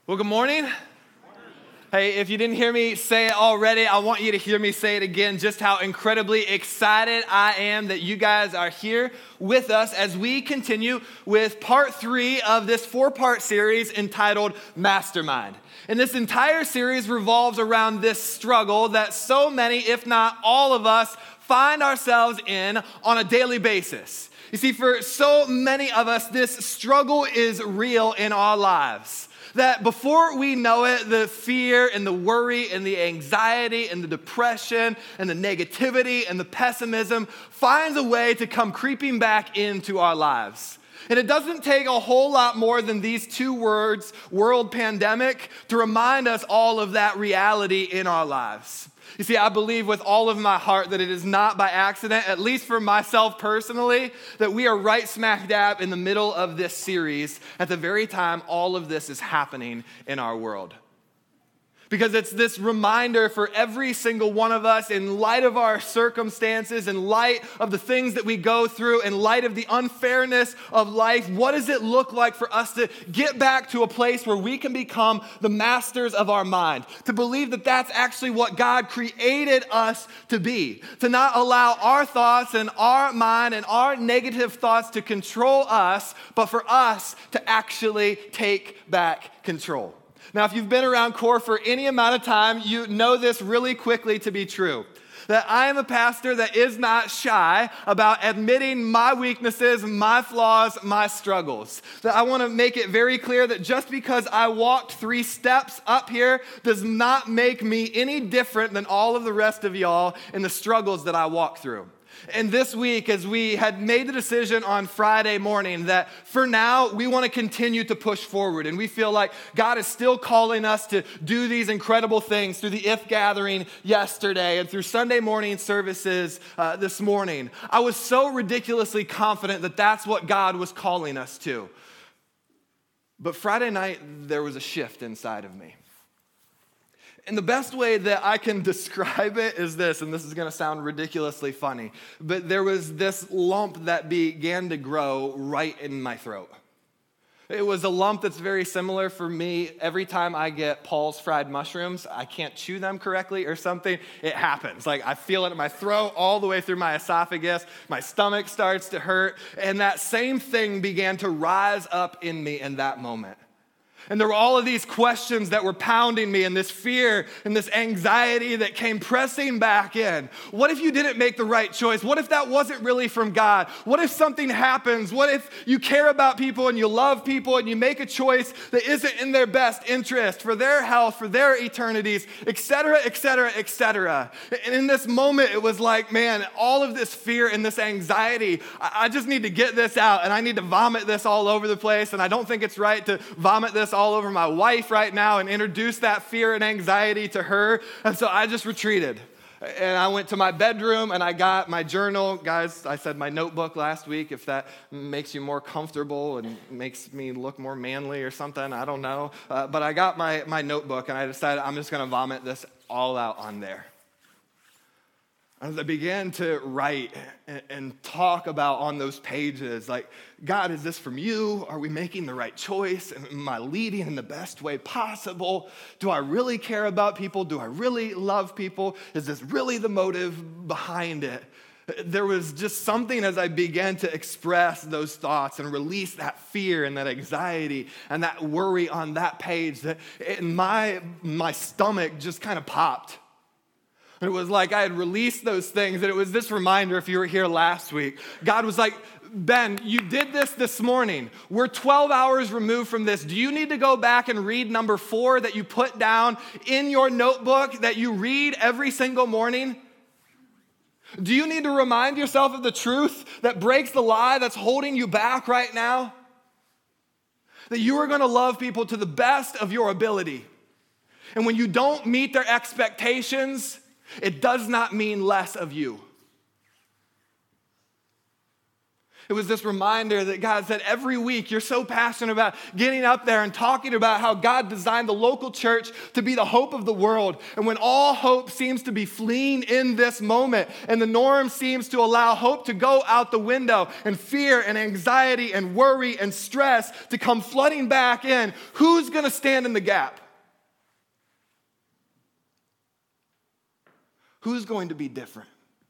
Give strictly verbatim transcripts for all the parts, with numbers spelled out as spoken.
Well, good morning. Hey, if you didn't hear me say it already, I want you to hear me say it again, just how incredibly excited I am that you guys are here with us as we continue with part three of this four-part series entitled Mastermind. And this entire series revolves around this struggle that so many, if not all of us, find ourselves in on a daily basis. You see, for so many of us, this struggle is real in our lives. That before we know it, the fear and the worry and the anxiety and the depression and the negativity and the pessimism finds a way to come creeping back into our lives. And it doesn't take a whole lot more than these two words, world pandemic, to remind us all of that reality in our lives. You see, I believe with all of my heart that it is not by accident, at least for myself personally, that we are right smack dab in the middle of this series at the very time all of this is happening in our world. Because it's this reminder for every single one of us in light of our circumstances, in light of the things that we go through, in light of the unfairness of life, what does it look like for us to get back to a place where we can become the masters of our mind? To believe that that's actually what God created us to be. To not allow our thoughts and our mind and our negative thoughts to control us, but for us to actually take back control. Now, if you've been around Core for any amount of time, you know this really quickly to be true. That I am a pastor that is not shy about admitting my weaknesses, my flaws, my struggles. That I want to make it very clear that just because I walked three steps up here does not make me any different than all of the rest of y'all in the struggles that I walk through. And this week, as we had made the decision on Friday morning that for now, we want to continue to push forward. And we feel like God is still calling us to do these incredible things through the If Gathering yesterday and through Sunday morning services uh, this morning. I was so ridiculously confident that that's what God was calling us to. But Friday night, there was a shift inside of me. And the best way that I can describe it is this, and this is going to sound ridiculously funny, but there was this lump that began to grow right in my throat. It was a lump that's very similar for me. Every time I get Paul's fried mushrooms, I can't chew them correctly or something, it happens. Like I feel it in my throat all the way through my esophagus. My stomach starts to hurt. And that same thing began to rise up in me in that moment. And there were all of these questions that were pounding me and this fear and this anxiety that came pressing back in. What if you didn't make the right choice? What if that wasn't really from God? What if something happens? What if you care about people and you love people and you make a choice that isn't in their best interest for their health, for their eternities, et cetera, et cetera, et cetera. And in this moment, it was like, man, all of this fear and this anxiety, I just need to get this out and I need to vomit this all over the place. And I don't think it's right to vomit this all over my wife right now and introduce that fear and anxiety to her. And so I just retreated. And I went to my bedroom and I got my journal. Guys, I said my notebook last week, if that makes you more comfortable and makes me look more manly or something, I don't know. Uh, but I got my, my notebook and I decided I'm just gonna vomit this all out on there. As I began to write and, and talk about on those pages, like, God, is this from you? Are we making the right choice? Am I leading in the best way possible? Do I really care about people? Do I really love people? Is this really the motive behind it? There was just something as I began to express those thoughts and release that fear and that anxiety and that worry on that page that in my, my stomach just kind of popped. It was like I had released those things, and it was this reminder, if you were here last week, God was like, Ben, you did this this morning. We're twelve hours removed from this. Do you need to go back and read number four that you put down in your notebook that you read every single morning? Do you need to remind yourself of the truth that breaks the lie that's holding you back right now? That you are going to love people to the best of your ability. And when you don't meet their expectations, it does not mean less of you. It was this reminder that God said every week you're so passionate about getting up there and talking about how God designed the local church to be the hope of the world. And when all hope seems to be fleeing in this moment and the norm seems to allow hope to go out the window and fear and anxiety and worry and stress to come flooding back in, who's going to stand in the gap? Who's going to be different?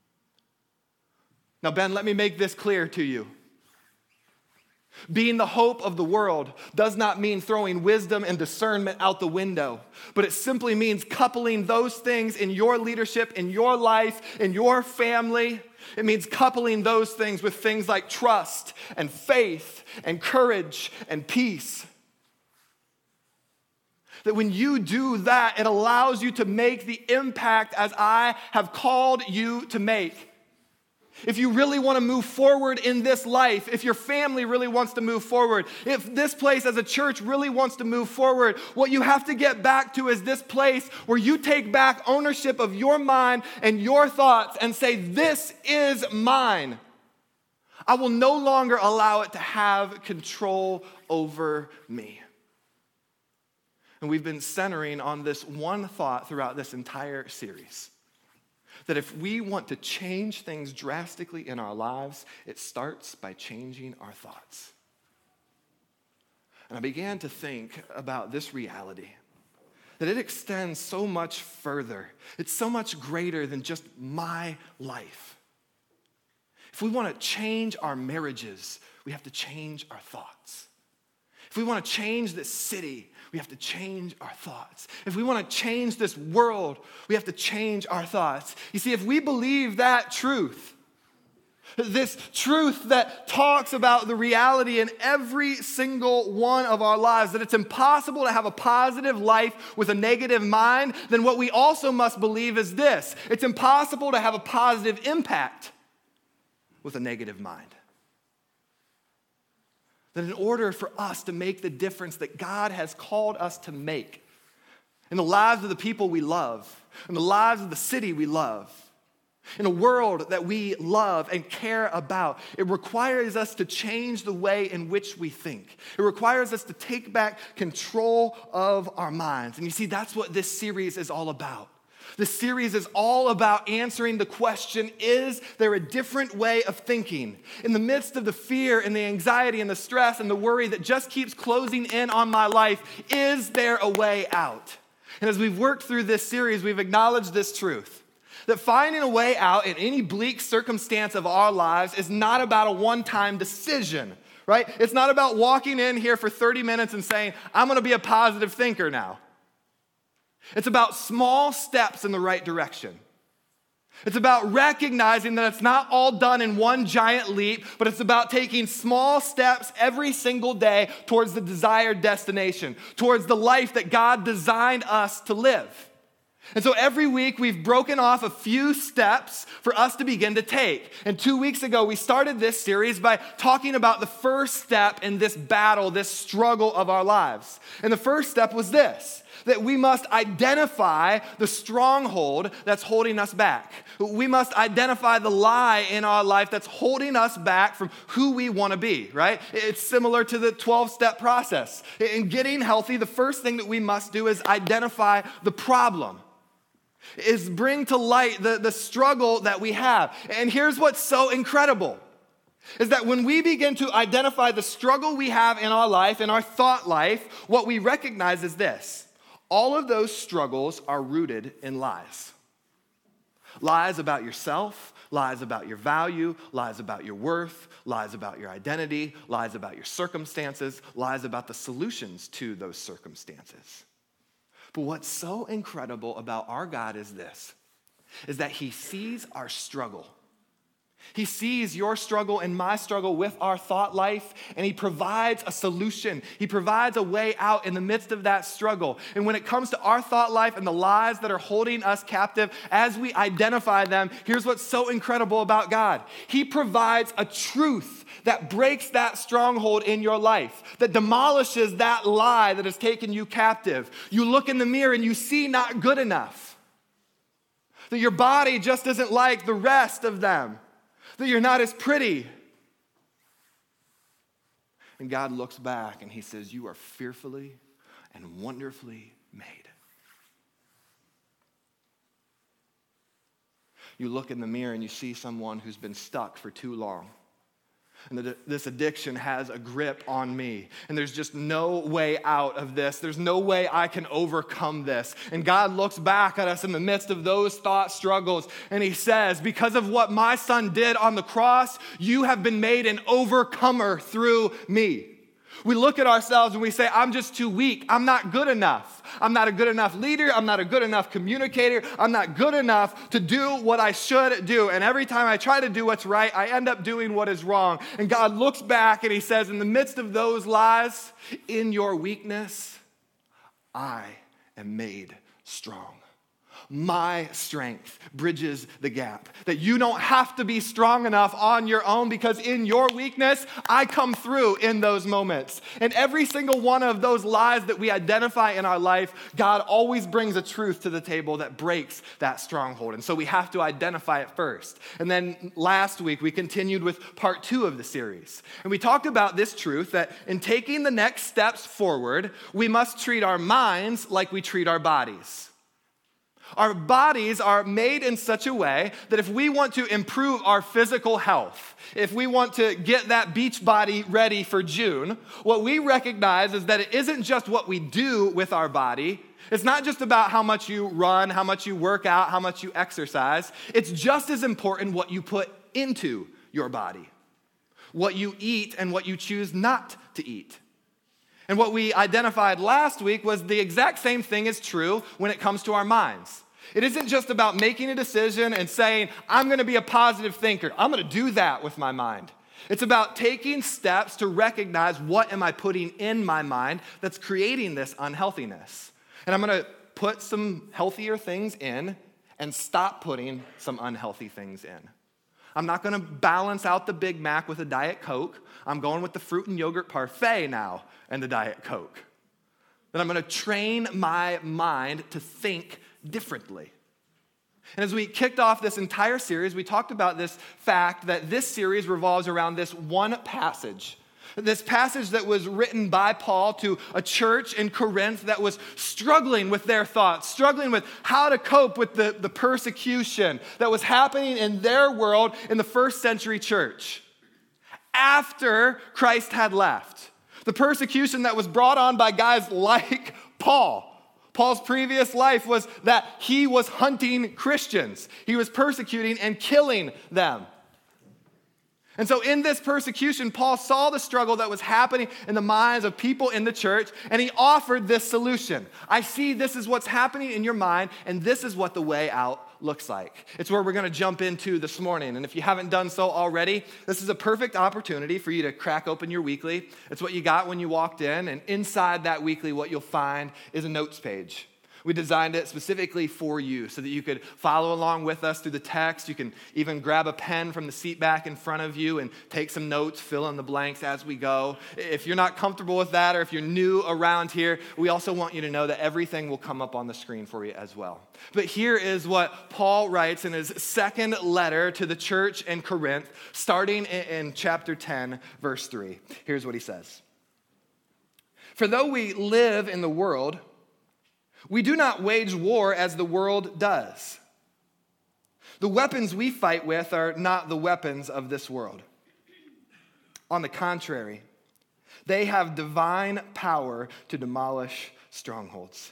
Now, Ben, let me make this clear to you. Being the hope of the world does not mean throwing wisdom and discernment out the window, but it simply means coupling those things in your leadership, in your life, in your family. It means coupling those things with things like trust and faith and courage and peace. That when you do that, it allows you to make the impact as I have called you to make. If you really want to move forward in this life, if your family really wants to move forward, if this place as a church really wants to move forward, what you have to get back to is this place where you take back ownership of your mind and your thoughts and say, this is mine. I will no longer allow it to have control over me. And we've been centering on this one thought throughout this entire series. That if we want to change things drastically in our lives, it starts by changing our thoughts. And I began to think about this reality, that it extends so much further. It's so much greater than just my life. If we want to change our marriages, we have to change our thoughts. If we want to change this city, we have to change our thoughts. If we want to change this world, we have to change our thoughts. You see, if we believe that truth, this truth that talks about the reality in every single one of our lives, that it's impossible to have a positive life with a negative mind, then what we also must believe is this: it's impossible to have a positive impact with a negative mind. That in order for us to make the difference that God has called us to make in the lives of the people we love, in the lives of the city we love, in a world that we love and care about, it requires us to change the way in which we think. It requires us to take back control of our minds. And you see, that's what this series is all about. This series is all about answering the question, is there a different way of thinking? In the midst of the fear and the anxiety and the stress and the worry that just keeps closing in on my life, is there a way out? And as we've worked through this series, we've acknowledged this truth, that finding a way out in any bleak circumstance of our lives is not about a one-time decision, right? It's not about walking in here for thirty minutes and saying, I'm going to be a positive thinker now. It's about small steps in the right direction. It's about recognizing that it's not all done in one giant leap, but it's about taking small steps every single day towards the desired destination, towards the life that God designed us to live. And so every week we've broken off a few steps for us to begin to take. And two weeks ago we started this series by talking about the first step in this battle, this struggle of our lives. And the first step was this: that we must identify the stronghold that's holding us back. We must identify the lie in our life that's holding us back from who we want to be, right? It's similar to the twelve-step process. In getting healthy, the first thing that we must do is identify the problem, is bring to light the, the struggle that we have. And here's what's so incredible, is that when we begin to identify the struggle we have in our life, in our thought life, what we recognize is this: all of those struggles are rooted in lies. Lies about yourself, lies about your value, lies about your worth, lies about your identity, lies about your circumstances, lies about the solutions to those circumstances. But what's so incredible about our God is this, is that he sees our struggle. He sees your struggle and my struggle with our thought life, and he provides a solution. He provides a way out in the midst of that struggle. And when it comes to our thought life and the lies that are holding us captive, as we identify them, here's what's so incredible about God. He provides a truth that breaks that stronghold in your life, that demolishes that lie that has taken you captive. You look in the mirror and you see not good enough, that your body just isn't like the rest of them, that you're not as pretty, And God looks back and he says, you are fearfully and wonderfully made. You look in the mirror and you see someone who's been stuck for too long. And the, this addiction has a grip on me. And there's just no way out of this. There's no way I can overcome this. And God looks back at us in the midst of those thought struggles. And he says, because of what my son did on the cross, you have been made an overcomer through me. We look at ourselves and we say, I'm just too weak. I'm not good enough. I'm not a good enough leader. I'm not a good enough communicator. I'm not good enough to do what I should do. And every time I try to do what's right, I end up doing what is wrong. And God looks back and he says, in the midst of those lies, in your weakness, I am made strong. My strength bridges the gap. That you don't have to be strong enough on your own, because in your weakness, I come through in those moments. And every single one of those lies that we identify in our life, God always brings a truth to the table that breaks that stronghold. And so we have to identify it first. And then last week, we continued with part two of the series. And we talked about this truth that in taking the next steps forward, we must treat our minds like we treat our bodies. Our bodies are made in such a way that if we want to improve our physical health, if we want to get that beach body ready for June, what we recognize is that it isn't just what we do with our body. It's not just about how much you run, how much you work out, how much you exercise. It's just as important what you put into your body, what you eat and what you choose not to eat. And what we identified last week was the exact same thing is true when it comes to our minds. It isn't just about making a decision and saying, I'm going to be a positive thinker. I'm going to do that with my mind. It's about taking steps to recognize what am I putting in my mind that's creating this unhealthiness. And I'm going to put some healthier things in and stop putting some unhealthy things in. I'm not going to balance out the Big Mac with a Diet Coke. I'm going with the fruit and yogurt parfait now and the Diet Coke. Then I'm going to train my mind to think differently. And as we kicked off this entire series, we talked about this fact that this series revolves around this one passage. This passage that was written by Paul to a church in Corinth that was struggling with their thoughts, struggling with how to cope with the, the persecution that was happening in their world in the first century church. After Christ had left. The persecution that was brought on by guys like Paul. Paul's previous life was that he was hunting Christians. He was persecuting and killing them. And so in this persecution, Paul saw the struggle that was happening in the minds of people in the church, and he offered this solution. I see this is what's happening in your mind, and this is what the way out looks like. It's where we're going to jump into this morning. And if you haven't done so already, this is a perfect opportunity for you to crack open your weekly. It's what you got when you walked in, and inside that weekly, what you'll find is a notes page. We designed it specifically for you so that you could follow along with us through the text. You can even grab a pen from the seat back in front of you and take some notes, fill in the blanks as we go. If you're not comfortable with that, or if you're new around here, we also want you to know that everything will come up on the screen for you as well. But here is what Paul writes in his second letter to the church in Corinth, starting in chapter ten, verse three. Here's what he says. For though we live in the world, we do not wage war as the world does. The weapons we fight with are not the weapons of this world. On the contrary, they have divine power to demolish strongholds.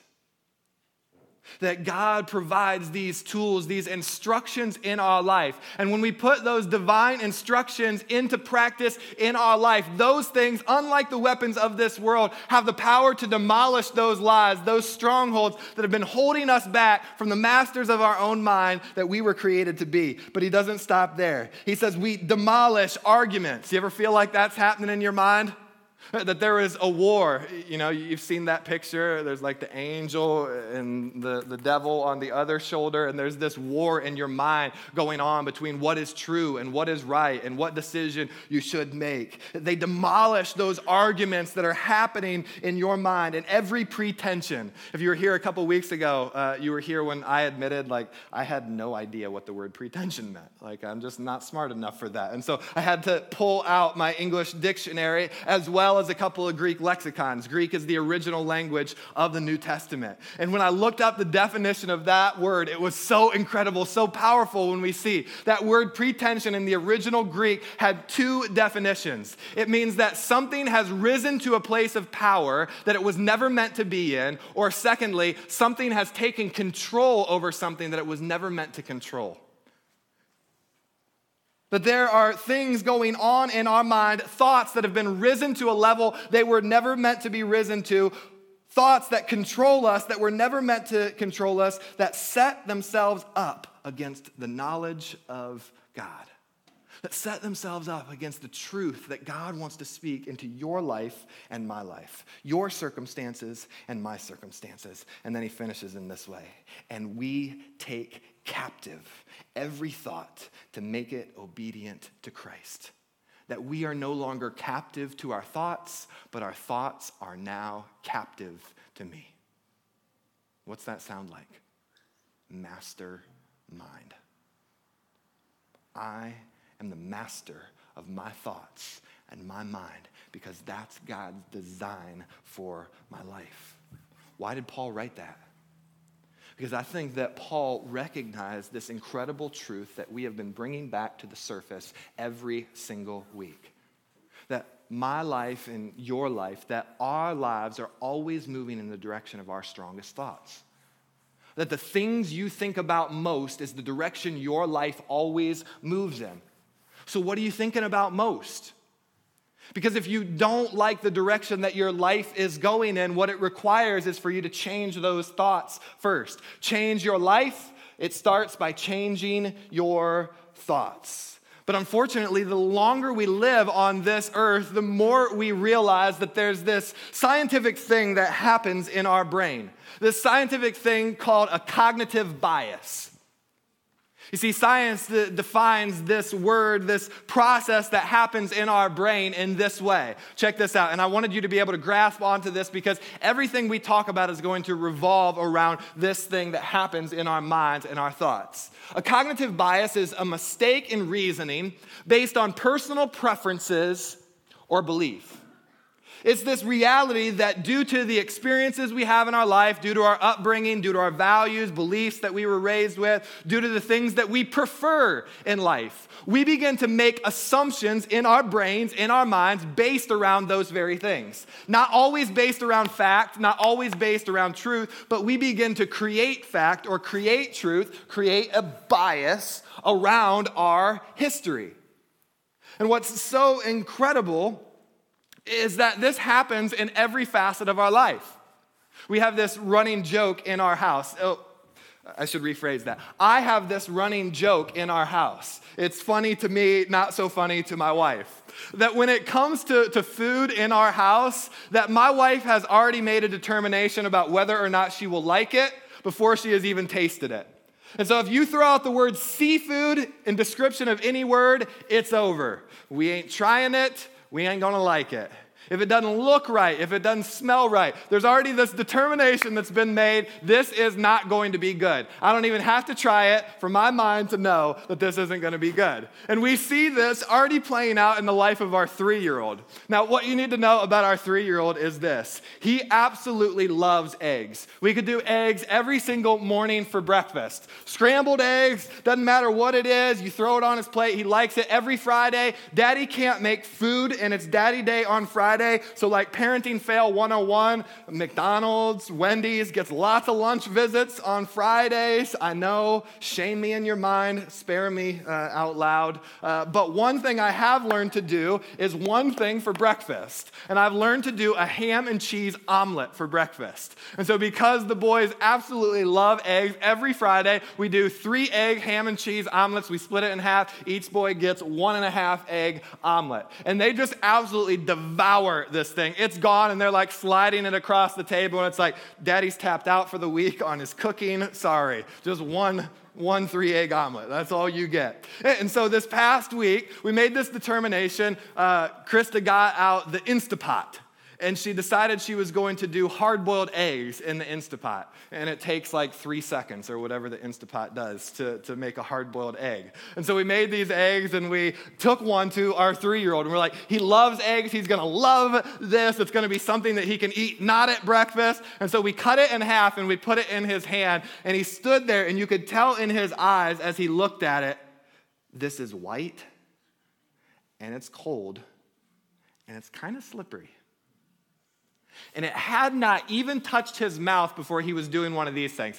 That God provides these tools, these instructions in our life. And when we put those divine instructions into practice in our life, those things, unlike the weapons of this world, have the power to demolish those lies, those strongholds that have been holding us back from the masters of our own mind that we were created to be. But he doesn't stop there. He says we demolish arguments. You ever feel like that's happening in your mind? That there is a war. You know, you've seen that picture. There's like the angel and the, the devil on the other shoulder, and there's this war in your mind going on between what is true and what is right and what decision you should make. They demolish those arguments that are happening in your mind and every pretension. If you were here a couple weeks ago, uh, you were here when I admitted, like, I had no idea what the word pretension meant. Like, I'm just not smart enough for that. And so I had to pull out my English dictionary as well well as a couple of Greek lexicons. Greek is the original language of the New Testament. And when I looked up the definition of that word, it was so incredible, so powerful when we see that word pretension in the original Greek had two definitions. It means that something has risen to a place of power that it was never meant to be in, or secondly, something has taken control over something that it was never meant to control. That there are things going on in our mind, thoughts that have been risen to a level they were never meant to be risen to, thoughts that control us that were never meant to control us, that set themselves up against the knowledge of God, that set themselves up against the truth that God wants to speak into your life and my life, your circumstances and my circumstances. And then he finishes in this way, and we take captive every thought to make it obedient to Christ. That we are no longer captive to our thoughts, but our thoughts are now captive to me. What's that sound like? Mastermind. I am the master of my thoughts and my mind because that's God's design for my life. Why did Paul write that? Because I think that Paul recognized this incredible truth that we have been bringing back to the surface every single week. That my life and your life, that our lives are always moving in the direction of our strongest thoughts. That the things you think about most is the direction your life always moves in. So what are you thinking about most? Because if you don't like the direction that your life is going in, what it requires is for you to change those thoughts first. Change your life, it starts by changing your thoughts. But unfortunately, the longer we live on this earth, the more we realize that there's this scientific thing that happens in our brain. This scientific thing called a cognitive bias. You see, science defines this word, this process that happens in our brain in this way. Check this out. And I wanted you to be able to grasp onto this because everything we talk about is going to revolve around this thing that happens in our minds and our thoughts. A cognitive bias is a mistake in reasoning based on personal preferences or belief. It's this reality that due to the experiences we have in our life, due to our upbringing, due to our values, beliefs that we were raised with, due to the things that we prefer in life, we begin to make assumptions in our brains, in our minds, based around those very things. Not always based around fact, not always based around truth, but we begin to create fact or create truth, create a bias around our history. And what's so incredible is that this happens in every facet of our life. We have this running joke in our house. Oh, I should rephrase that. I have this running joke in our house. It's funny to me, not so funny to my wife. That when it comes to, to food in our house, that my wife has already made a determination about whether or not she will like it before she has even tasted it. And so if you throw out the word seafood in description of any word, it's over. We ain't trying it. We ain't gonna like it. If it doesn't look right, if it doesn't smell right, there's already this determination that's been made, this is not going to be good. I don't even have to try it for my mind to know that this isn't going to be good. And we see this already playing out in the life of our three-year-old. Now, what you need to know about our three-year-old is this. He absolutely loves eggs. We could do eggs every single morning for breakfast. Scrambled eggs, doesn't matter what it is, you throw it on his plate, he likes it every Friday. Daddy can't make food, and it's Daddy Day on Friday. So like parenting fail one oh one, McDonald's, Wendy's gets lots of lunch visits on Fridays. I know, shame me in your mind, spare me uh, out loud. Uh, but one thing I have learned to do is one thing for breakfast. And I've learned to do a ham and cheese omelet for breakfast. And so because the boys absolutely love eggs, every Friday we do three egg ham and cheese omelets. We split it in half. Each boy gets one and a half egg omelet. And they just absolutely devour this thing. It's gone, and they're like sliding it across the table, and it's like, Daddy's tapped out for the week on his cooking. Sorry, just one one three-egg omelet. That's all you get. And so this past week, we made this determination. Uh, Krista got out the Instapot. and she decided she was going to do hard-boiled eggs in the Instapot. And it takes like three seconds or whatever the Instapot does to, to make a hard-boiled egg. And so we made these eggs, and we took one to our three-year-old, and we're like, he loves eggs. He's going to love this. It's going to be something that he can eat not at breakfast. And so we cut it in half, and we put it in his hand, and he stood there, and you could tell in his eyes as he looked at it, this is white, and it's cold, and it's kind of slippery. And it had not even touched his mouth before he was doing one of these things.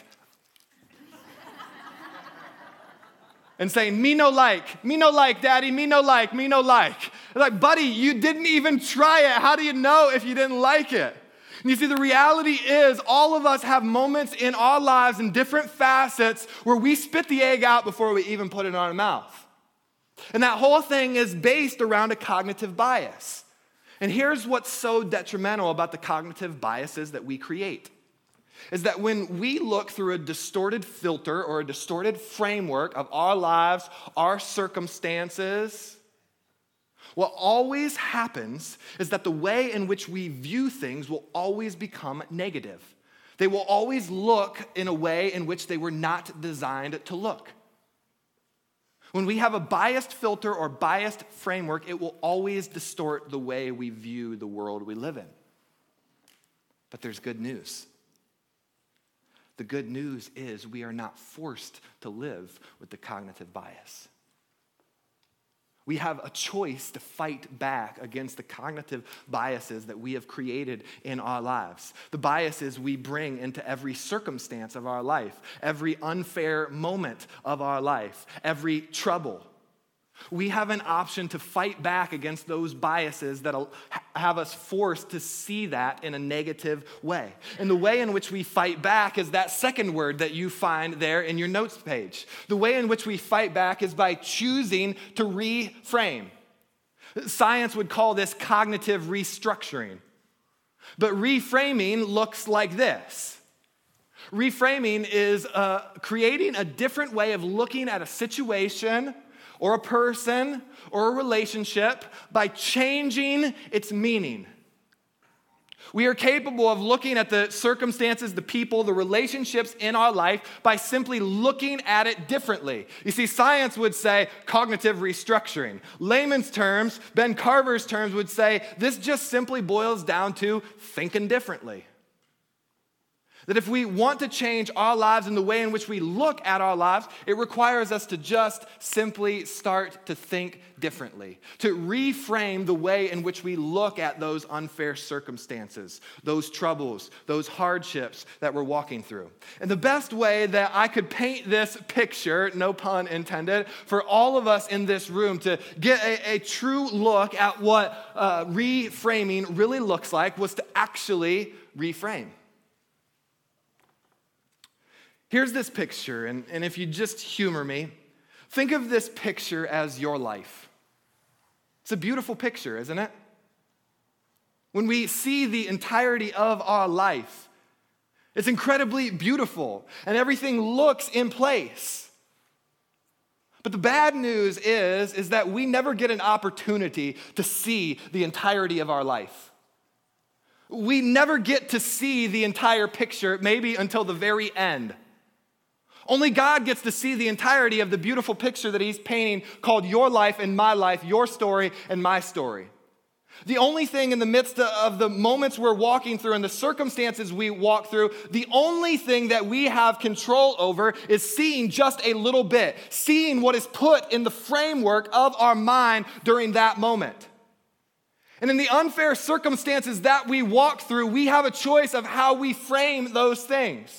And saying, me no like, me no like, daddy, me no like, me no like. Like, buddy, you didn't even try it. How do you know if you didn't like it? And you see, the reality is all of us have moments in our lives in different facets where we spit the egg out before we even put it in our mouth. And that whole thing is based around a cognitive bias. And here's what's so detrimental about the cognitive biases that we create, is that when we look through a distorted filter or a distorted framework of our lives, our circumstances, what always happens is that the way in which we view things will always become negative. They will always look in a way in which they were not designed to look. When we have a biased filter or biased framework, it will always distort the way we view the world we live in. But there's good news. The good news is we are not forced to live with the cognitive bias. We have a choice to fight back against the cognitive biases that we have created in our lives. The biases we bring into every circumstance of our life, every unfair moment of our life, every trouble. We have an option to fight back against those biases that have us forced to see that in a negative way. And the way in which we fight back is that second word that you find there in your notes page. The way in which we fight back is by choosing to reframe. Science would call this cognitive restructuring. But reframing looks like this. Reframing is uh, creating a different way of looking at a situation or a person, or a relationship by changing its meaning. We are capable of looking at the circumstances, the people, the relationships in our life by simply looking at it differently. You see, science would say cognitive restructuring. Layman's terms, Ben Carver's terms would say this just simply boils down to thinking differently. That if we want to change our lives and the way in which we look at our lives, it requires us to just simply start to think differently, to reframe the way in which we look at those unfair circumstances, those troubles, those hardships that we're walking through. And the best way that I could paint this picture, no pun intended, for all of us in this room to get a, a true look at what uh, reframing really looks like was to actually reframe. Here's this picture, and, and if you just humor me, think of this picture as your life. It's a beautiful picture, isn't it? When we see the entirety of our life, it's incredibly beautiful, and everything looks in place. But the bad news is, is that we never get an opportunity to see the entirety of our life. We never get to see the entire picture, maybe until the very end. Only God gets to see the entirety of the beautiful picture that he's painting called your life and my life, your story and my story. The only thing in the midst of the moments we're walking through and the circumstances we walk through, the only thing that we have control over is seeing just a little bit, seeing what is put in the framework of our mind during that moment. And in the unfair circumstances that we walk through, we have a choice of how we frame those things.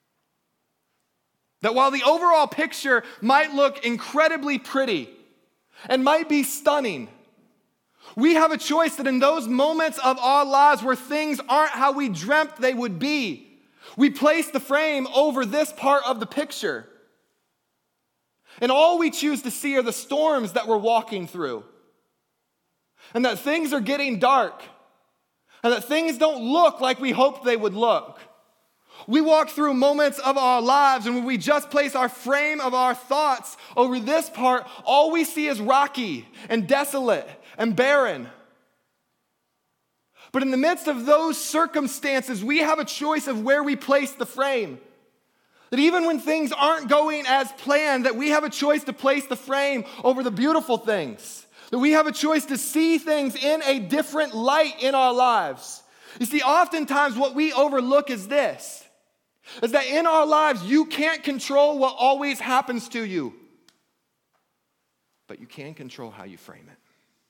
That while the overall picture might look incredibly pretty and might be stunning, we have a choice that in those moments of our lives where things aren't how we dreamt they would be, we place the frame over this part of the picture. And all we choose to see are the storms that we're walking through. And that things are getting dark. And that things don't look like we hoped they would look. We walk through moments of our lives, and when we just place our frame of our thoughts over this part, all we see is rocky and desolate and barren. But in the midst of those circumstances, we have a choice of where we place the frame. That even when things aren't going as planned, that we have a choice to place the frame over the beautiful things. That we have a choice to see things in a different light in our lives. You see, oftentimes what we overlook is this, is that in our lives, you can't control what always happens to you, but you can control how you frame it.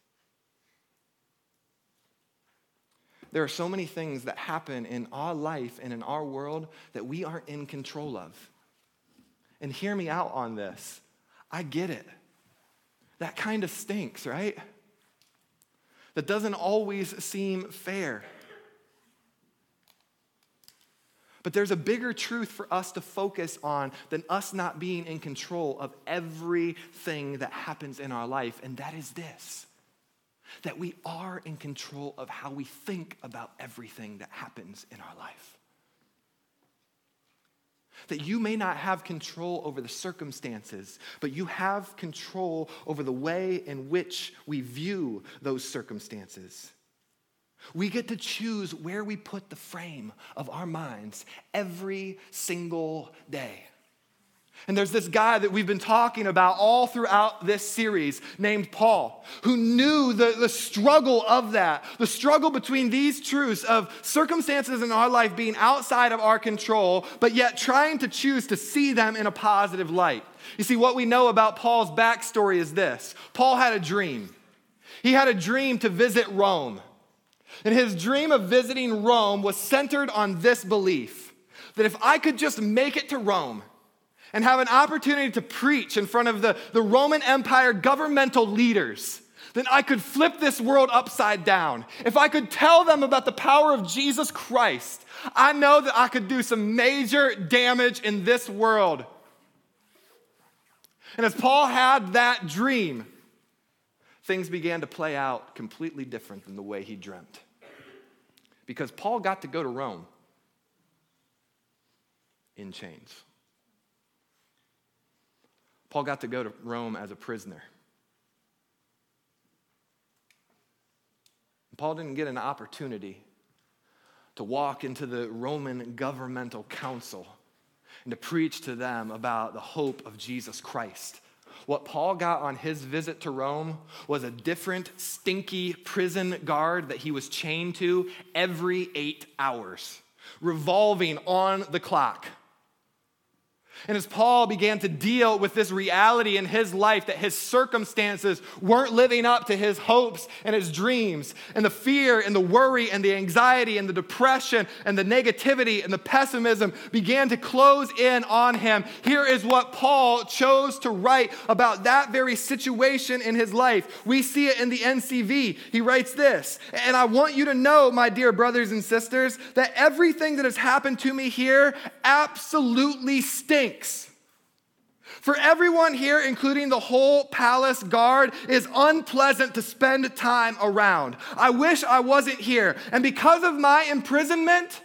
There are so many things that happen in our life and in our world that we aren't in control of. And hear me out on this. I get it. That kind of stinks, right? That doesn't always seem fair. But there's a bigger truth for us to focus on than us not being in control of everything that happens in our life, and that is this, that we are in control of how we think about everything that happens in our life. That you may not have control over the circumstances, but you have control over the way in which we view those circumstances. We get to choose where we put the frame of our minds every single day. And there's this guy that we've been talking about all throughout this series named Paul, who knew the, the struggle of that, the struggle between these truths of circumstances in our life being outside of our control, but yet trying to choose to see them in a positive light. You see, what we know about Paul's backstory is this. Paul had a dream. He had a dream to visit Rome. And his dream of visiting Rome was centered on this belief, that if I could just make it to Rome, and have an opportunity to preach in front of the, the Roman Empire governmental leaders, then I could flip this world upside down. If I could tell them about the power of Jesus Christ, I know that I could do some major damage in this world. And as Paul had that dream, things began to play out completely different than the way he dreamt. Because Paul got to go to Rome in chains. Paul got to go to Rome as a prisoner. Paul didn't get an opportunity to walk into the Roman governmental council and to preach to them about the hope of Jesus Christ. What Paul got on his visit to Rome was a different, stinky prison guard that he was chained to every eight hours, revolving on the clock. And as Paul began to deal with this reality in his life that his circumstances weren't living up to his hopes and his dreams, and the fear and the worry and the anxiety and the depression and the negativity and the pessimism began to close in on him, here is what Paul chose to write about that very situation in his life. We see it in the N C V. He writes this, and I want you to know, my dear brothers and sisters, that everything that has happened to me here absolutely stinks. For everyone here, including the whole palace guard, is unpleasant to spend time around. I wish I wasn't here. And because of my imprisonment,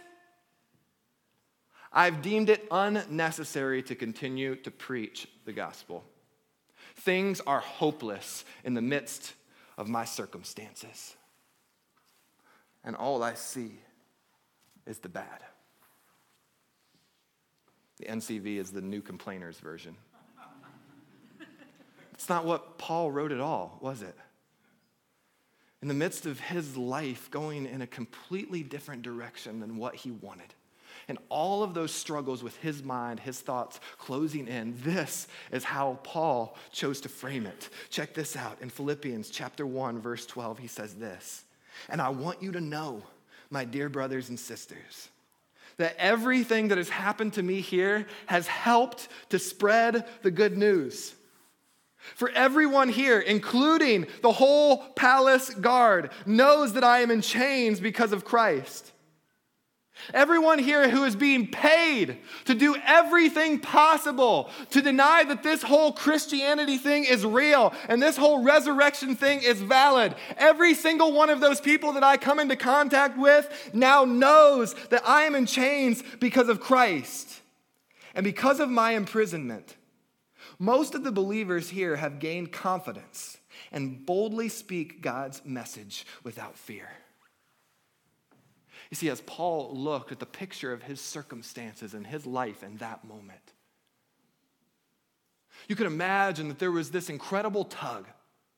I've deemed it unnecessary to continue to preach the gospel. Things are hopeless in the midst of my circumstances. And all I see is the bad. The N C V is the New Complainers version. It's not what Paul wrote at all, was it? In the midst of his life going in a completely different direction than what he wanted, and all of those struggles with his mind, his thoughts closing in, this is how Paul chose to frame it. Check this out. In Philippians chapter one, verse twelve, he says this, and I want you to know, my dear brothers and sisters, that everything that has happened to me here has helped to spread the good news. For everyone here, including the whole palace guard, knows that I am in chains because of Christ. Everyone here who is being paid to do everything possible to deny that this whole Christianity thing is real and this whole resurrection thing is valid. Every single one of those people that I come into contact with now knows that I am in chains because of Christ. And because of my imprisonment, most of the believers here have gained confidence and boldly speak God's message without fear. You see, as Paul looked at the picture of his circumstances and his life in that moment, you could imagine that there was this incredible tug.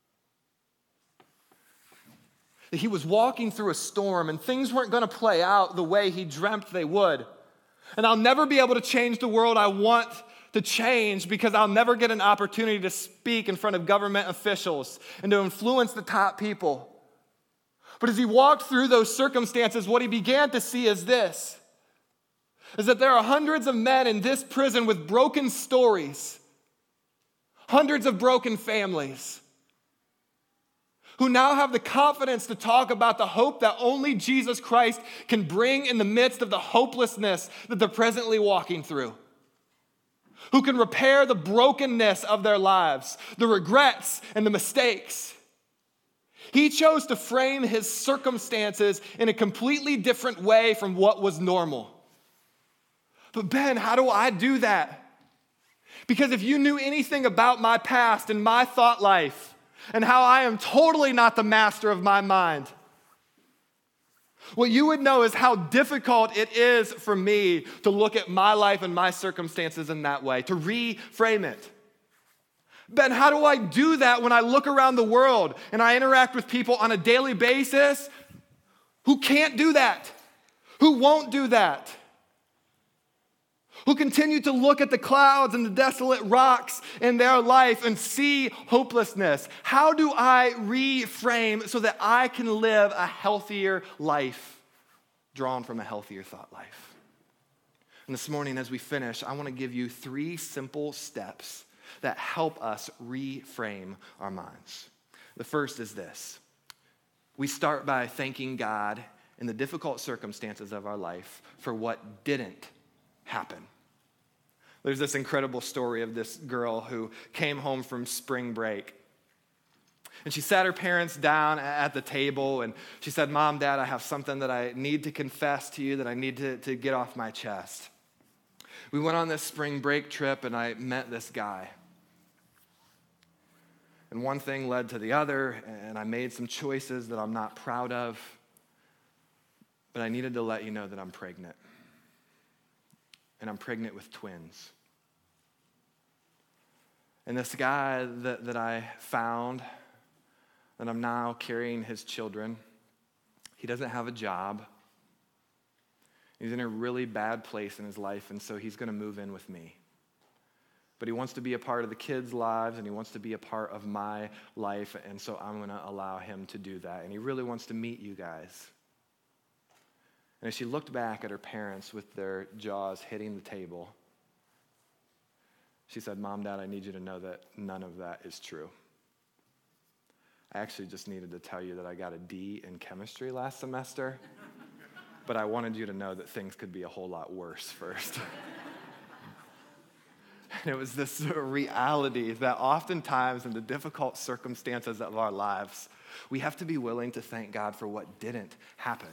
That he was walking through a storm and things weren't going to play out the way he dreamt they would. And I'll never be able to change the world I want to change because I'll never get an opportunity to speak in front of government officials and to influence the top people. But as he walked through those circumstances, what he began to see is this, is that there are hundreds of men in this prison with broken stories, hundreds of broken families, who now have the confidence to talk about the hope that only Jesus Christ can bring in the midst of the hopelessness that they're presently walking through. Who can repair the brokenness of their lives, the regrets and the mistakes. He chose to frame his circumstances in a completely different way from what was normal. But Ben, how do I do that? Because if you knew anything about my past and my thought life and how I am totally not the master of my mind, what you would know is how difficult it is for me to look at my life and my circumstances in that way, to reframe it. Ben, how do I do that when I look around the world and I interact with people on a daily basis who can't do that, who won't do that, who continue to look at the clouds and the desolate rocks in their life and see hopelessness? How do I reframe so that I can live a healthier life drawn from a healthier thought life? And this morning as we finish, I want to give you three simple steps that help us reframe our minds. The first is this. We start by thanking God in the difficult circumstances of our life for what didn't happen. There's this incredible story of this girl who came home from spring break. And she sat her parents down at the table and she said, Mom, Dad, I have something that I need to confess to you, that I need to, to get off my chest. We went on this spring break trip and I met this guy. And one thing led to the other, and I made some choices that I'm not proud of, but I needed to let you know that I'm pregnant. And I'm pregnant with twins. And this guy that, that I found, that I'm now carrying his children, he doesn't have a job. He's in a really bad place in his life, and so he's going to move in with me. But he wants to be a part of the kids' lives, and he wants to be a part of my life, and so I'm going to allow him to do that. And he really wants to meet you guys. And as she looked back at her parents with their jaws hitting the table, she said, Mom, Dad, I need you to know that none of that is true. I actually just needed to tell you that I got a D in chemistry last semester, but I wanted you to know that things could be a whole lot worse first. And it was this reality that oftentimes in the difficult circumstances of our lives, we have to be willing to thank God for what didn't happen.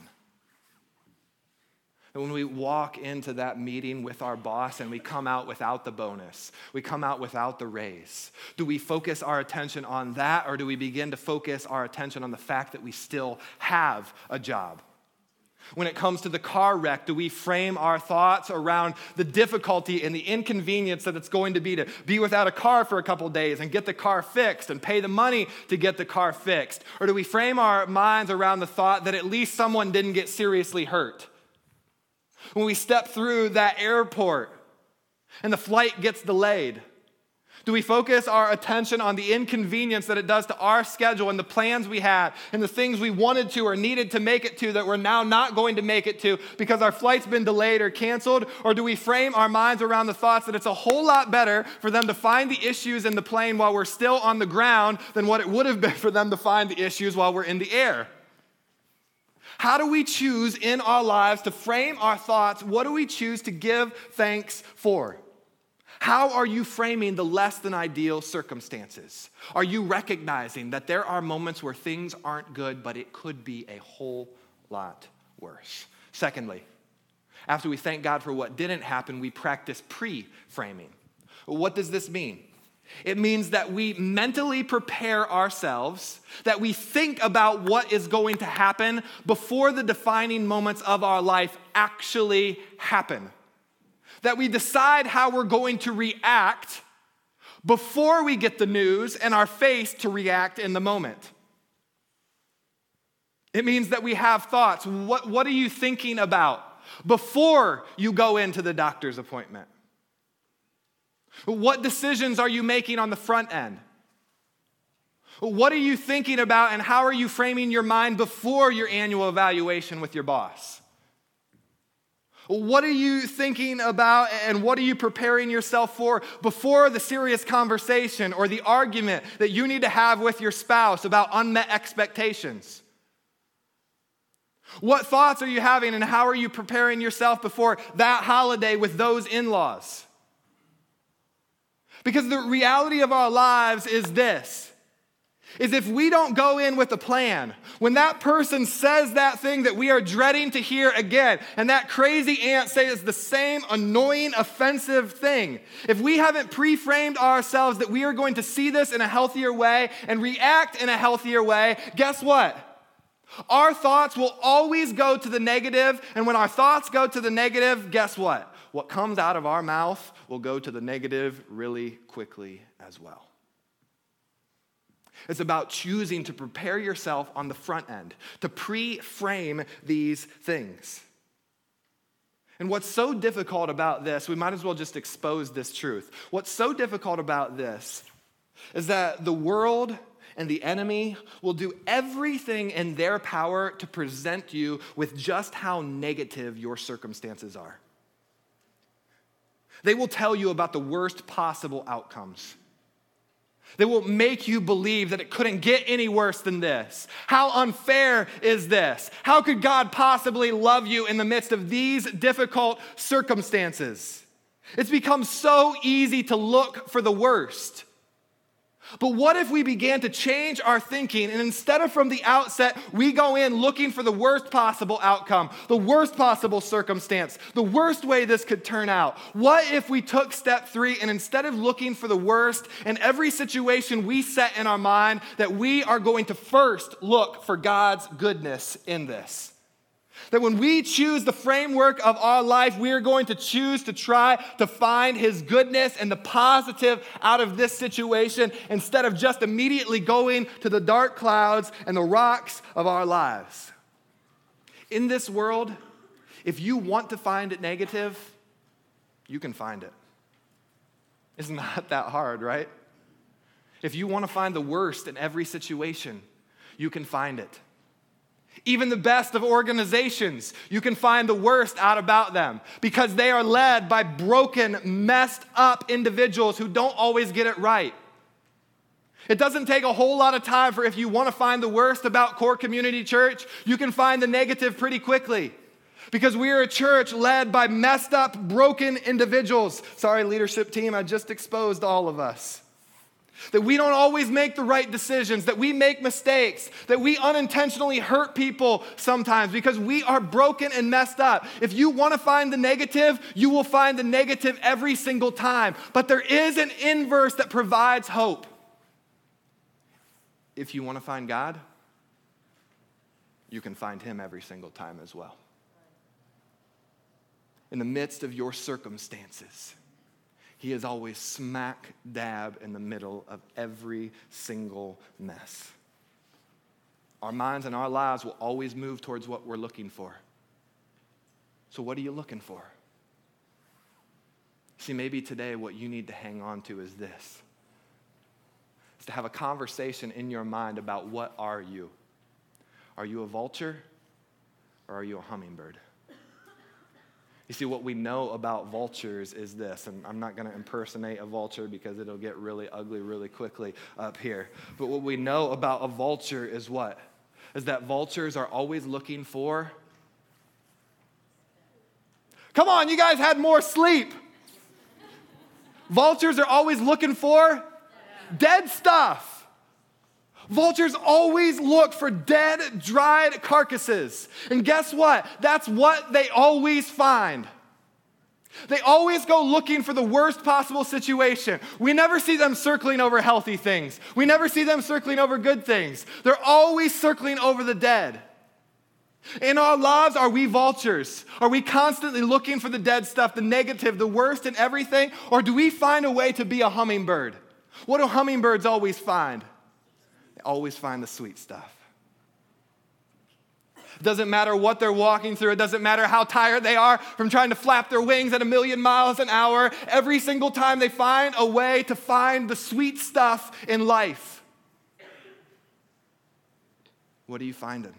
And when we walk into that meeting with our boss and we come out without the bonus, we come out without the raise, do we focus our attention on that, or do we begin to focus our attention on the fact that we still have a job? When it comes to the car wreck, do we frame our thoughts around the difficulty and the inconvenience that it's going to be to be without a car for a couple days and get the car fixed and pay the money to get the car fixed? Or do we frame our minds around the thought that at least someone didn't get seriously hurt? When we step through that airport and the flight gets delayed, do we focus our attention on the inconvenience that it does to our schedule and the plans we had and the things we wanted to or needed to make it to that we're now not going to make it to because our flight's been delayed or canceled? Or do we frame our minds around the thoughts that it's a whole lot better for them to find the issues in the plane while we're still on the ground than what it would have been for them to find the issues while we're in the air? How do we choose in our lives to frame our thoughts? What do we choose to give thanks for? How are you framing the less than ideal circumstances? Are you recognizing that there are moments where things aren't good, but it could be a whole lot worse? Secondly, after we thank God for what didn't happen, we practice pre-framing. What does this mean? It means that we mentally prepare ourselves, that we think about what is going to happen before the defining moments of our life actually happen. That we decide how we're going to react before we get the news and are faced to react in the moment. It means that we have thoughts. What, what are you thinking about before you go into the doctor's appointment? What decisions are you making on the front end? What are you thinking about and how are you framing your mind before your annual evaluation with your boss? What are you thinking about and what are you preparing yourself for before the serious conversation or the argument that you need to have with your spouse about unmet expectations? What thoughts are you having and how are you preparing yourself before that holiday with those in-laws? Because the reality of our lives is this, is if we don't go in with a plan, when that person says that thing that we are dreading to hear again, and that crazy aunt says the same annoying, offensive thing, if we haven't pre-framed ourselves that we are going to see this in a healthier way and react in a healthier way, guess what? Our thoughts will always go to the negative, and when our thoughts go to the negative, guess what? What comes out of our mouth will go to the negative really quickly as well. It's about choosing to prepare yourself on the front end, to pre-frame these things. And what's so difficult about this, we might as well just expose this truth. What's so difficult about this is that the world and the enemy will do everything in their power to present you with just how negative your circumstances are. They will tell you about the worst possible outcomes. They will make you believe that it couldn't get any worse than this. How unfair is this? How could God possibly love you in the midst of these difficult circumstances? It's become so easy to look for the worst. But what if we began to change our thinking and instead of from the outset, we go in looking for the worst possible outcome, the worst possible circumstance, the worst way this could turn out? What if we took step three and instead of looking for the worst in every situation we set in our mind, that we are going to first look for God's goodness in this? That when we choose the framework of our life, we are going to choose to try to find His goodness and the positive out of this situation instead of just immediately going to the dark clouds and the rocks of our lives. In this world, if you want to find it negative, you can find it. It's not that hard, right? If you want to find the worst in every situation, you can find it. Even the best of organizations, you can find the worst out about them because they are led by broken, messed up individuals who don't always get it right. It doesn't take a whole lot of time for if you want to find the worst about Core Community Church, you can find the negative pretty quickly because we are a church led by messed up, broken individuals. Sorry, leadership team, I just exposed all of us. That we don't always make the right decisions, that we make mistakes, that we unintentionally hurt people sometimes because we are broken and messed up. If you want to find the negative, you will find the negative every single time. But there is an inverse that provides hope. If you want to find God, you can find Him every single time as well. In the midst of your circumstances, He is always smack dab in the middle of every single mess. Our minds and our lives will always move towards what we're looking for. So what are you looking for? See, maybe today what you need to hang on to is this. It's to have a conversation in your mind about what are you? Are you a vulture or are you a hummingbird? You see, what we know about vultures is this, and I'm not going to impersonate a vulture because it'll get really ugly really quickly up here. But what we know about a vulture is what? Is that vultures are always looking for... Come on, you guys had more sleep. Vultures are always looking for dead stuff. Vultures always look for dead, dried carcasses. And guess what? That's what they always find. They always go looking for the worst possible situation. We never see them circling over healthy things. We never see them circling over good things. They're always circling over the dead. In our lives, are we vultures? Are we constantly looking for the dead stuff, the negative, the worst in everything? Or do we find a way to be a hummingbird? What do hummingbirds always find? They always find the sweet stuff. It doesn't matter what they're walking through. It doesn't matter how tired they are from trying to flap their wings at a million miles an hour. Every single time they find a way to find the sweet stuff in life. What are you finding?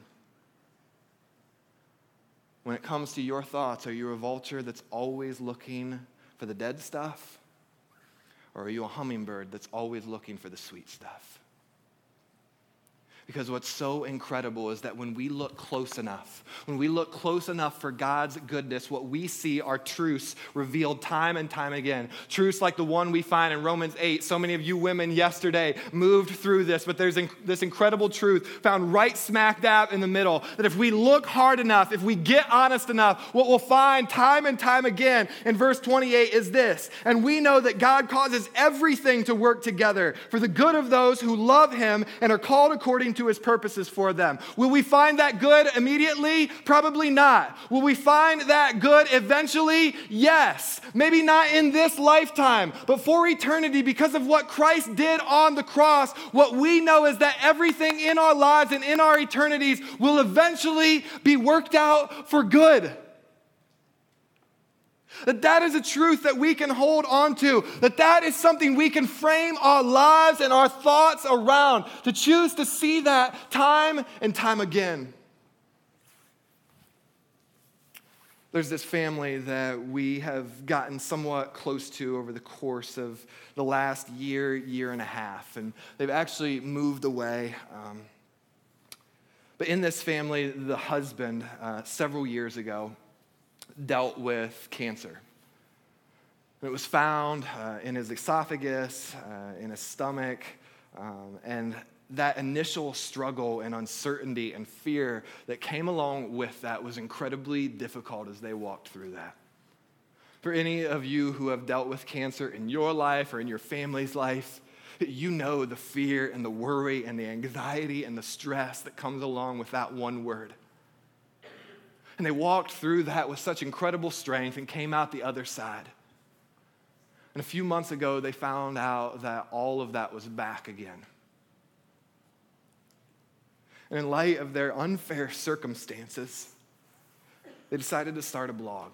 When it comes to your thoughts, are you a vulture that's always looking for the dead stuff? Or are you a hummingbird that's always looking for the sweet stuff? Because what's so incredible is that when we look close enough, when we look close enough for God's goodness, what we see are truths revealed time and time again. Truths like the one we find in Romans eight. So many of you women yesterday moved through this, but there's inc- this incredible truth found right smack dab in the middle, that if we look hard enough, if we get honest enough, what we'll find time and time again in verse twenty-eight is this: and we know that God causes everything to work together for the good of those who love him and are called according to to his purposes for them. Will we find that good immediately? Probably not. Will we find that good eventually? Yes. Maybe not in this lifetime, but for eternity, because of what Christ did on the cross. What we know is that everything in our lives and in our eternities will eventually be worked out for good. That that is a truth that we can hold on to. That that is something we can frame our lives and our thoughts around. To choose to see that time and time again. There's this family that we have gotten somewhat close to over the course of the last year, year and a half. And they've actually moved away. Um, but in this family, the husband, uh, several years ago, dealt with cancer. It was found uh, in his esophagus, uh, in his stomach, um, and that initial struggle and uncertainty and fear that came along with that was incredibly difficult as they walked through that. For any of you who have dealt with cancer in your life or in your family's life, you know the fear and the worry and the anxiety and the stress that comes along with that one word. And they walked through that with such incredible strength and came out the other side. And a few months ago, they found out that all of that was back again. And in light of their unfair circumstances, they decided to start a blog.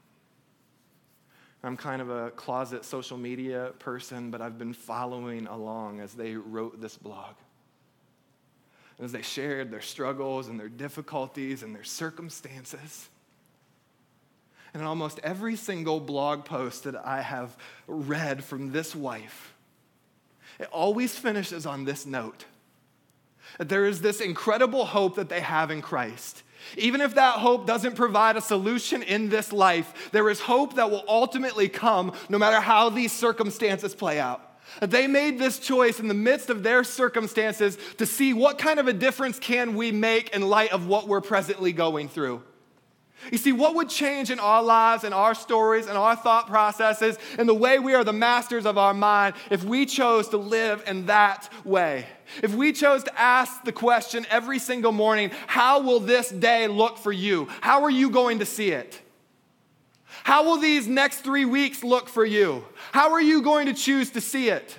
I'm kind of a closet social media person, but I've been following along as they wrote this blog. As they shared their struggles and their difficulties and their circumstances. And in almost every single blog post that I have read from this wife, it always finishes on this note. That there is this incredible hope that they have in Christ. Even if that hope doesn't provide a solution in this life, there is hope that will ultimately come no matter how these circumstances play out. They made this choice in the midst of their circumstances to see what kind of a difference can we make in light of what we're presently going through. You see, what would change in our lives and our stories and our thought processes and the way we are the masters of our mind if we chose to live in that way? If we chose to ask the question every single morning, how will this day look for you? How are you going to see it? How will these next three weeks look for you? How are you going to choose to see it?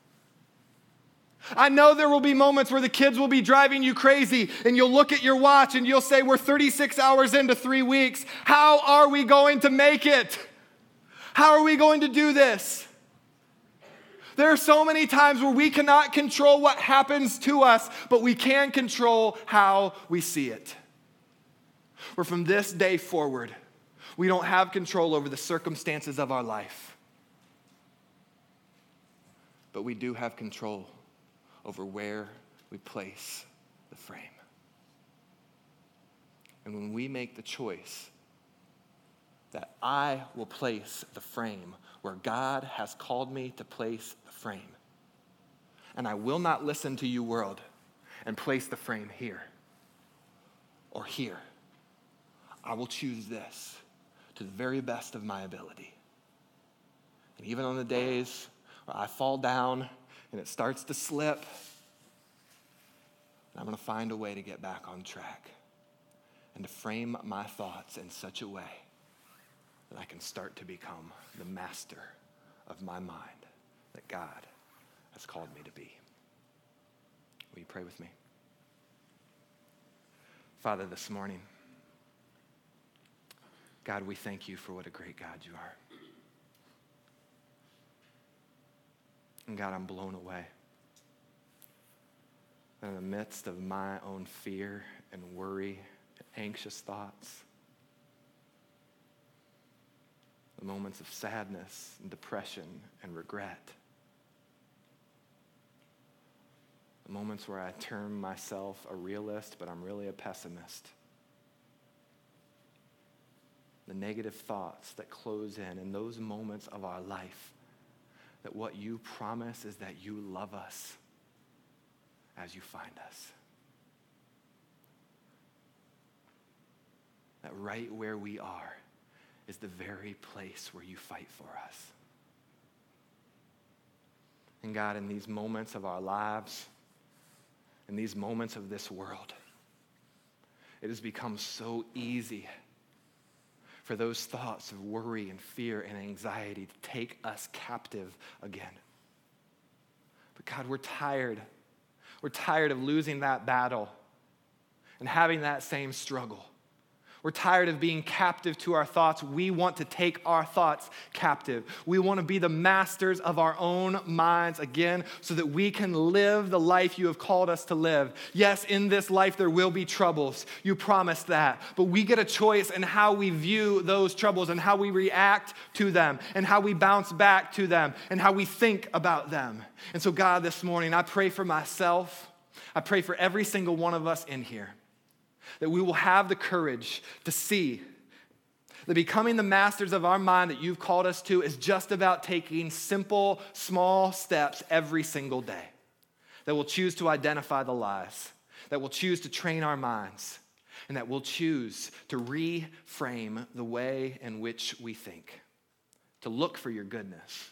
I know there will be moments where the kids will be driving you crazy and you'll look at your watch and you'll say, we're thirty-six hours into three weeks. How are we going to make it? How are we going to do this? There are so many times where we cannot control what happens to us, but we can control how we see it. Where from this day forward, we don't have control over the circumstances of our life, but we do have control over where we place the frame. And when we make the choice that I will place the frame where God has called me to place the frame, and I will not listen to you, world, and place the frame here or here, I will choose this to the very best of my ability. And even on the days where I fall down and it starts to slip, I'm going to find a way to get back on track and to frame my thoughts in such a way that I can start to become the master of my mind that God has called me to be. Will you pray with me? Father, this morning, God, we thank you for what a great God you are. And God, I'm blown away. In the midst of my own fear and worry and anxious thoughts, the moments of sadness and depression and regret, the moments where I term myself a realist, but I'm really a pessimist, the negative thoughts that close in, in those moments of our life, that what you promise is that you love us as you find us. That right where we are is the very place where you fight for us. And God, in these moments of our lives, in these moments of this world, it has become so easy for those thoughts of worry and fear and anxiety to take us captive again. But God, we're tired. We're tired of losing that battle and having that same struggle. We're tired of being captive to our thoughts. We want to take our thoughts captive. We want to be the masters of our own minds again so that we can live the life you have called us to live. Yes, in this life there will be troubles. You promised that. But we get a choice in how we view those troubles and how we react to them and how we bounce back to them and how we think about them. And so God, this morning, I pray for myself. I pray for every single one of us in here, that we will have the courage to see that becoming the masters of our mind that you've called us to is just about taking simple, small steps every single day. That we'll choose to identify the lies, that we'll choose to train our minds, and that we'll choose to reframe the way in which we think, to look for your goodness,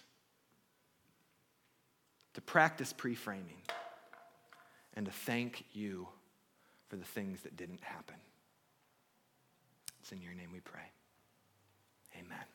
to practice pre-framing, and to thank you for the things that didn't happen. It's in your name we pray. Amen.